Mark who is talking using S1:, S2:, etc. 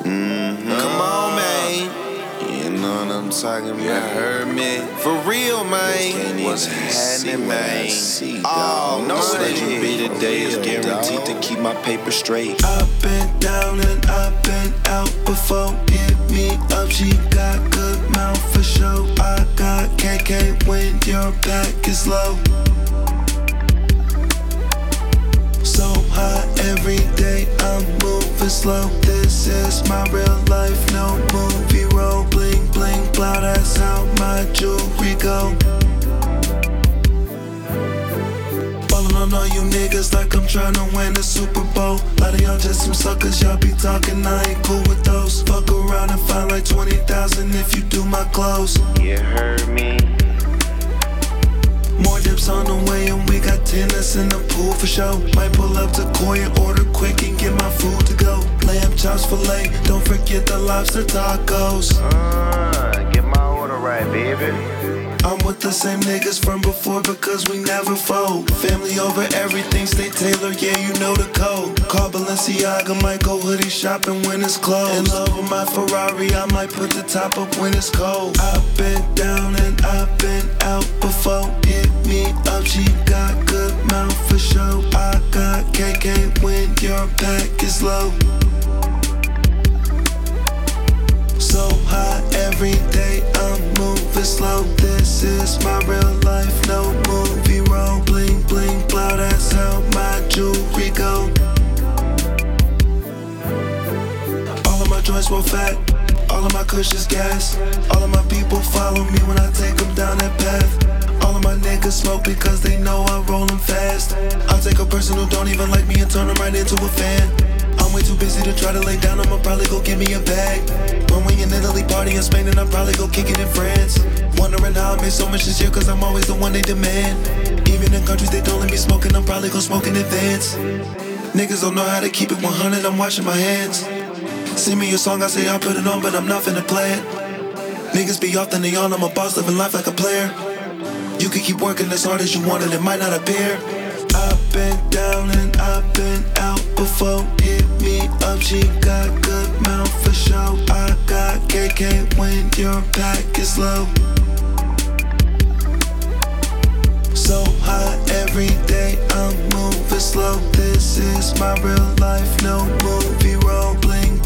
S1: Come on, man.
S2: You know what I'm talking about?
S1: You heard me? For real, man.
S2: What's happening, man?
S1: Oh, no,
S2: let you be
S1: shit.
S2: today is guaranteed to keep my paper straight.
S3: I've been down and I've been out before. Hit me up, she got good mouth for show. I got KK when your back is low. So high every day, I'm moving slow. This is my real life, no movie role. Bling, bling, blow, that's how my jewelry go. Ballin' on all you niggas like I'm tryna win the Super Bowl. Lot of y'all just some suckers, y'all be talking, I ain't cool with those. Fuck around and find like 20,000 if you do my clothes.
S2: You heard me?
S3: More dips on the way and we got tennis in the pool for show. Might pull up to Koi and order quick and get my food to go. Lamb chops filet, don't forget the lobster tacos.
S2: Get my order right, baby.
S3: I'm with the same niggas from before because we never fold. Family over everything, stay tailored, yeah, you know the code. Call Balenciaga, might go hoodie shopping when it's closed. In love with my Ferrari, I might put the top up when it's cold. I've been down and I've been out before. Hit me up, she got good mouth for show. I got KK when your back is low. So high every day, I'm moving slow. This is my real life, no movie role. Bling, bling, blow, that's how my jewelry go. All of my joints roll fat, all of my cushions gas. All of my people follow me when I take them down that path. All of my niggas smoke because they know I roll them fast. I'll take a person who don't even like me and turn them right into a fan. I'm way too busy to try to lay down, I'ma probably go get me a bag. When we in Italy, party in Spain, and I'll probably go kick it in France. Wondering how I made so much this year, cause I'm always the one they demand. Even in countries they don't let me smoke, and I'm probably gon' smoke in advance. Niggas don't know how to keep it 100, I'm washing my hands. Send me a song, I say I'll put it on, but I'm not finna play it. Niggas be off, then they on, I'm a boss, living life like a player. You can keep working as hard as you want, and it might not appear. I've been down and I've been out before. Hit me up, she got good mouth for show. I got KK when your back is low. So high every day, I'm moving slow. This is my real life, no movie role. Bling,